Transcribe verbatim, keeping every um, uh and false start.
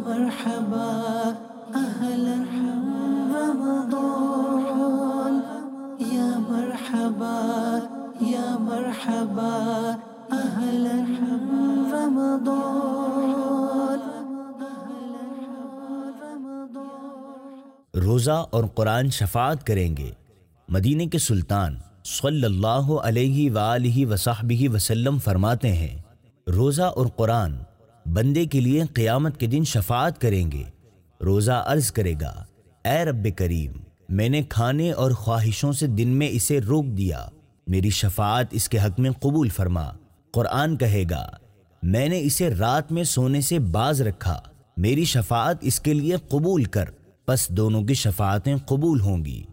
مرحبا اہلا رمضان یا مرحبا یا مرحبا اہلا رمضان. روزہ اور قرآن شفاعت کریں گے. مدینے کے سلطان صلی اللہ علیہ وآلہ وصحبہ وسلم فرماتے ہیں روزہ اور قرآن بندے کے لیے قیامت کے دن شفاعت کریں گے. روزہ عرض کرے گا اے رب کریم، میں نے کھانے اور خواہشوں سے دن میں اسے روک دیا، میری شفاعت اس کے حق میں قبول فرما. قرآن کہے گا میں نے اسے رات میں سونے سے باز رکھا، میری شفاعت اس کے لیے قبول کر. پس دونوں کی شفاعتیں قبول ہوں گی.